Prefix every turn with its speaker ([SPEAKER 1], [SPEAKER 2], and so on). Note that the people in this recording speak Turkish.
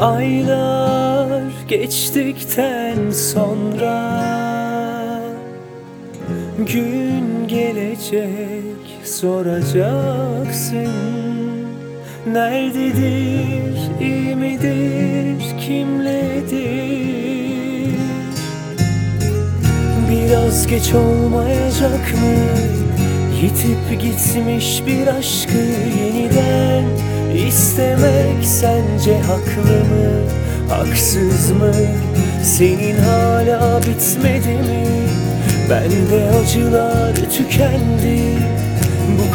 [SPEAKER 1] Aylar geçtikten sonra gün gelecek, soracaksın. Nerededir, iyi midir, kimledir? Biraz geç olmayacak mı? Yitip gitmiş bir aşkı yeniden İstemek sence haklı mı, haksız mı? Senin hala bitmedi mi? Bende acılar tükendi. Bu